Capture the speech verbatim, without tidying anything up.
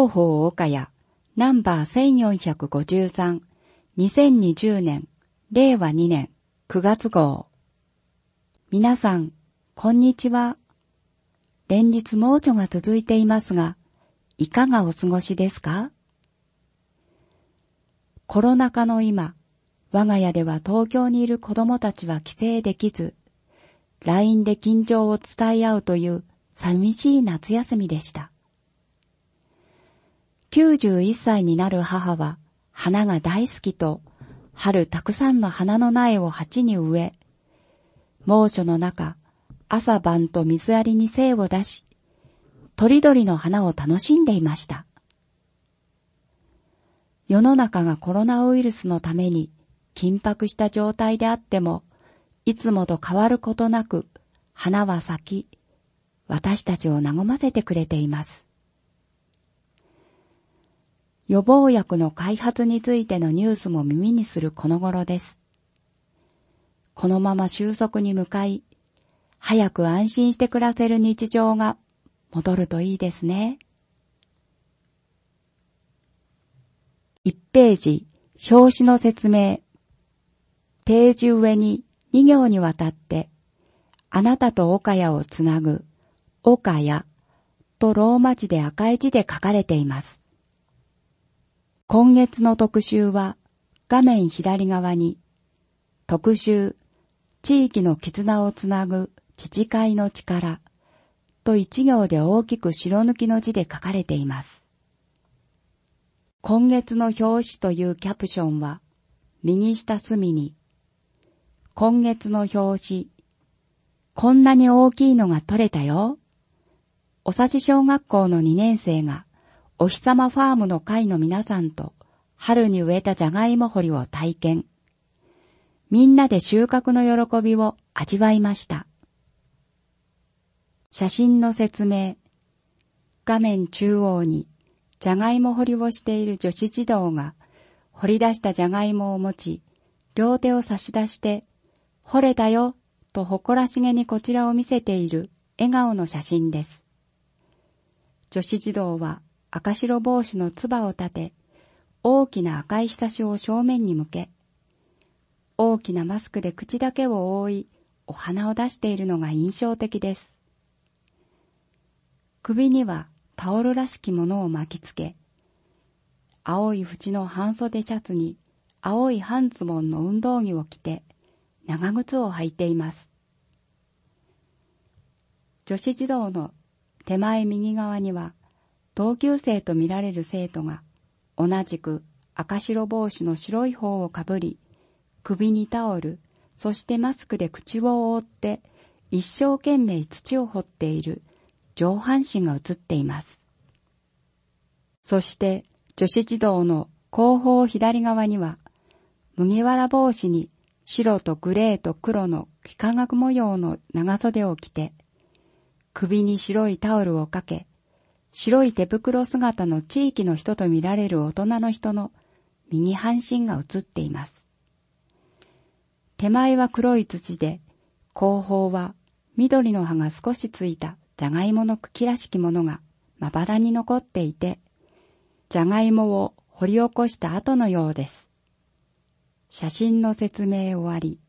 広報岡谷ナンバーせんよんひゃくごじゅうさん、にせんにじゅうねん、れいわにねんくがつ号。皆さん、こんにちは。連日猛暑が続いていますが、いかがお過ごしですか？コロナ禍の今、我が家では東京にいる子供たちは帰省できず、ライン で近況を伝え合うという寂しい夏休みでした。きゅうじゅういっさいになる母は花が大好きと春たくさんの花の苗を鉢に植え、猛暑の中朝晩と水やりに精を出し、とりどりの花を楽しんでいました。世の中がコロナウイルスのために緊迫した状態であっても、いつもと変わることなく花は咲き、私たちを和ませてくれています。予防薬の開発についてのニュースも耳にするこの頃です。このまま収束に向かい、早く安心して暮らせる日常が戻るといいですね。いちページ、表紙の説明。ページ上にに行にわたって、あなたと岡谷をつなぐ、岡谷とローマ字で赤い字で書かれています。今月の特集は画面左側に特集地域の絆をつなぐ自治会の力と一行で大きく白抜きの字で書かれています。今月の表紙というキャプションは右下隅に今月の表紙こんなに大きいのが撮れたよ。おさじ小学校のにねん生がお日様ファームの会の皆さんと春に植えたじゃがいも掘りを体験。みんなで収穫の喜びを味わいました。写真の説明。画面中央にじゃがいも掘りをしている女子児童が掘り出したじゃがいもを持ち、両手を差し出して掘れたよと誇らしげにこちらを見せている笑顔の写真です。女子児童は赤白帽子のつばを立て、大きな赤いひさしを正面に向け、大きなマスクで口だけを覆い、お花を出しているのが印象的です。首にはタオルらしきものを巻きつけ、青い縁の半袖シャツに青い半ズボンの運動着を着て、長靴を履いています。女子児童の手前右側には、同級生とみられる生徒が同じく赤白帽子の白い方をかぶり、首にタオル、そしてマスクで口を覆って一生懸命土を掘っている上半身が映っています。そして女子児童の後方左側には麦わら帽子に白とグレーと黒の幾何学模様の長袖を着て、首に白いタオルをかけ、白い手袋姿の地域の人とみられる大人の人の右半身が映っています。手前は黒い土で、後方は緑の葉が少しついたじゃがいもの茎らしきものがまばらに残っていて、じゃがいもを掘り起こした後のようです。写真の説明終わり。